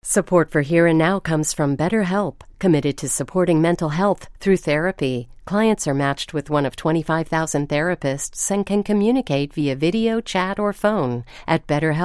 Support for Here and Now comes from BetterHelp, committed to supporting mental health through therapy. Clients are matched with one of 25,000 therapists and can communicate via video, chat, or phone at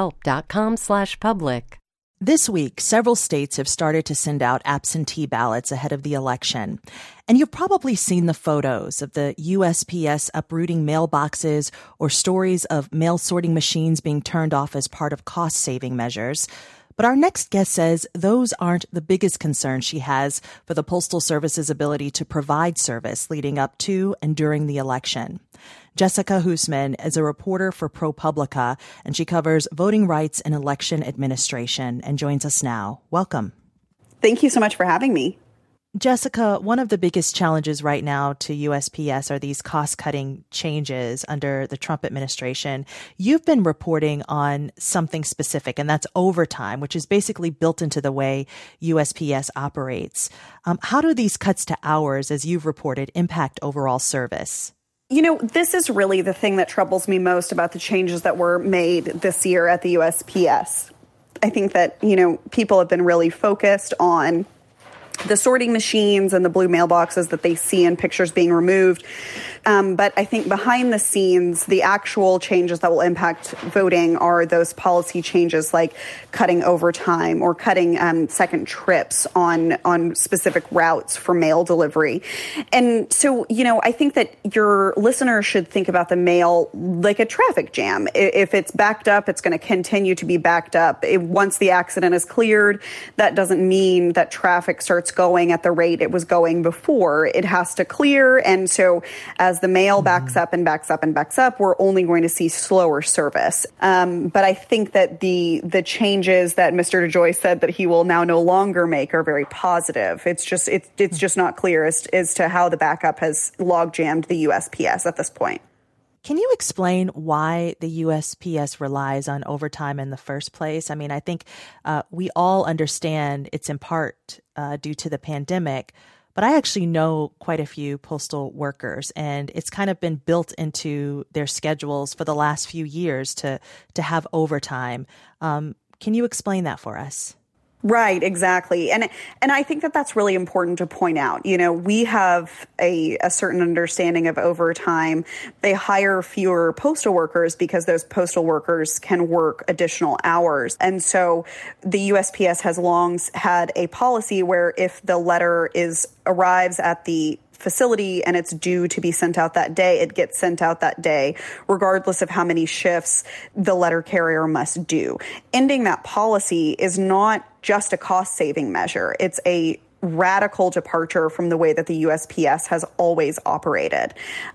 betterhelp.com/public. This week, several states have started to send out absentee ballots ahead of the election. And you've probably seen the photos of the USPS uprooting mailboxes or stories of mail sorting machines being turned off as part of cost-saving measures. But our next guest says those aren't the biggest concern she has for the Postal Service's ability to provide service leading up to and during the election. Jessica Huseman is a reporter for ProPublica, and she covers voting rights and election administration and joins us now. Welcome. Thank you so much for having me. Jessica, one of the biggest challenges right now to USPS are these cost-cutting changes under the Trump administration. You've been reporting on something specific, and that's overtime, which is basically built into the way USPS operates. How do these cuts to hours, as you've reported, impact overall service? You know, this is really the thing that troubles me most about the changes that were made this year at the USPS. I think that, people have been really focused on the sorting machines and the blue mailboxes that they see in pictures being removed. But I think behind the scenes, the actual changes that will impact voting are those policy changes like cutting overtime or cutting second trips on specific routes for mail delivery. And so, I think that your listeners should think about the mail like a traffic jam. If it's backed up, it's going to continue to be backed up. Once the accident is cleared, that doesn't mean that traffic starts going at the rate it was going before. It has to clear. And so as the mail backs up and backs up and backs up, we're only going to see slower service. But I think that the changes that Mr. DeJoy said that he will now no longer make are very positive. It's just not clear as to how the backup has log jammed the USPS at this point. Can you explain why the USPS relies on overtime in the first place? I mean, I think we all understand it's in part due to the pandemic, but I actually know quite a few postal workers, and it's kind of been built into their schedules for the last few years to have overtime. Can you explain that for us? Right, exactly. And I think that that's really important to point out. We have a certain understanding of overtime. They hire fewer postal workers because those postal workers can work additional hours. And so the USPS has long had a policy where if the letter arrives at the facility and it's due to be sent out that day, it gets sent out that day, regardless of how many shifts the letter carrier must do. Ending that policy is not just a cost-saving measure. It's a radical departure from the way that the USPS has always operated.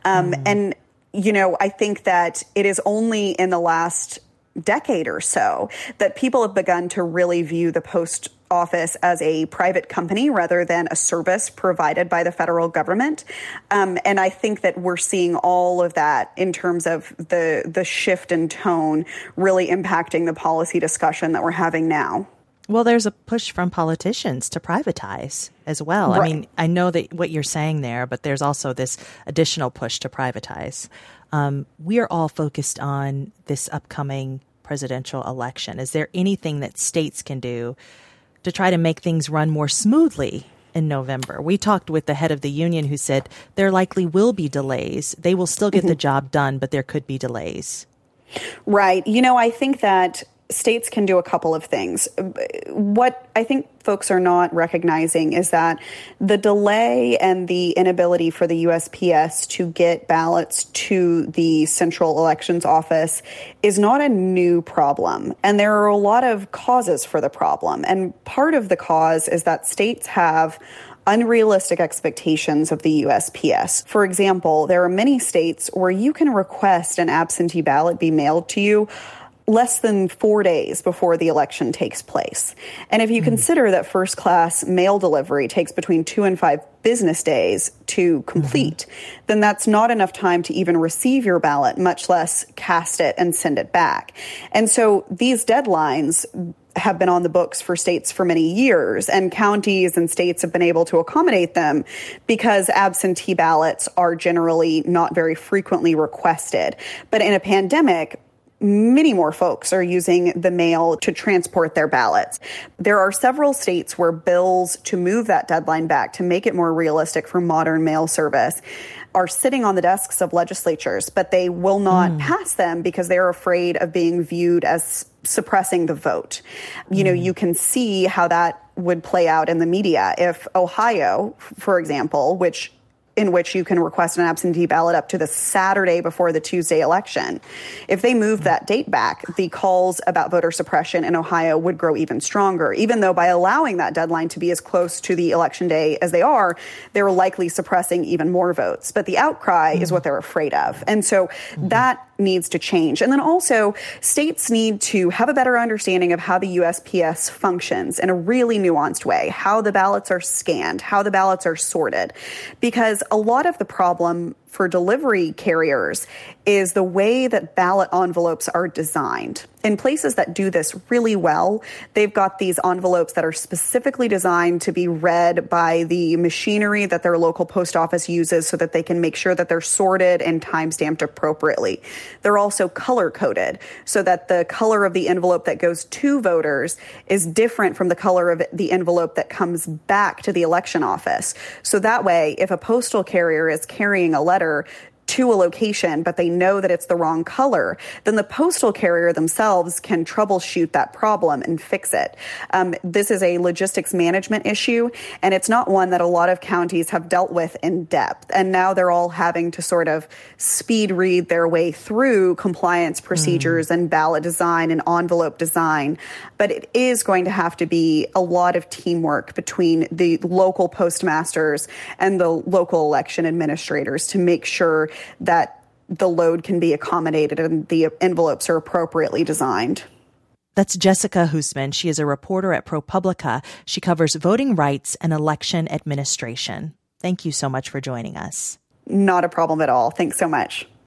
And, I think that it is only in the last decade or so that people have begun to really view the post office as a private company rather than a service provided by the federal government. And I think that we're seeing all of that in terms of the shift in tone really impacting the policy discussion that we're having now. Well, there's a push from politicians to privatize as well. Right. I mean, I know that what you're saying there, but there's also this additional push to privatize. We are all focused on this upcoming presidential election. Is there anything that states can do to try to make things run more smoothly in November? We talked with the head of the union who said there likely will be delays. They will still get the job done, but there could be delays. Right. I think that states can do a couple of things. What I think folks are not recognizing is that the delay and the inability for the USPS to get ballots to the Central Elections Office is not a new problem. And there are a lot of causes for the problem. And part of the cause is that states have unrealistic expectations of the USPS. For example, there are many states where you can request an absentee ballot be mailed to you less than 4 days before the election takes place. And if you consider that first class mail delivery takes between 2 and 5 business days to complete, then that's not enough time to even receive your ballot, much less cast it and send it back. And so these deadlines have been on the books for states for many years, and counties and states have been able to accommodate them because absentee ballots are generally not very frequently requested. But in a pandemic, many more folks are using the mail to transport their ballots. There are several states where bills to move that deadline back to make it more realistic for modern mail service are sitting on the desks of legislatures, but they will not pass them because they're afraid of being viewed as suppressing the vote. You know, you can see how that would play out in the media if Ohio, for example, in which you can request an absentee ballot up to the Saturday before the Tuesday election. If they moved that date back, the calls about voter suppression in Ohio would grow even stronger, even though by allowing that deadline to be as close to the election day as they are, they're likely suppressing even more votes. But the outcry is what they're afraid of. And so that needs to change. And then also, states need to have a better understanding of how the USPS functions in a really nuanced way, how the ballots are scanned, how the ballots are sorted. Because a lot of the problem for delivery carriers is the way that ballot envelopes are designed. In places that do this really well, they've got these envelopes that are specifically designed to be read by the machinery that their local post office uses so that they can make sure that they're sorted and time-stamped appropriately. They're also color-coded so that the color of the envelope that goes to voters is different from the color of the envelope that comes back to the election office. So that way, if a postal carrier is carrying a letter to a location, but they know that it's the wrong color, then the postal carrier themselves can troubleshoot that problem and fix it. This is a logistics management issue, and it's not one that a lot of counties have dealt with in depth. And now they're all having to sort of speed read their way through compliance procedures and ballot design and envelope design. But it is going to have to be a lot of teamwork between the local postmasters and the local election administrators to make sure that the load can be accommodated and the envelopes are appropriately designed. That's Jessica Huseman. She is a reporter at ProPublica. She covers voting rights and election administration. Thank you so much for joining us. Not a problem at all. Thanks so much.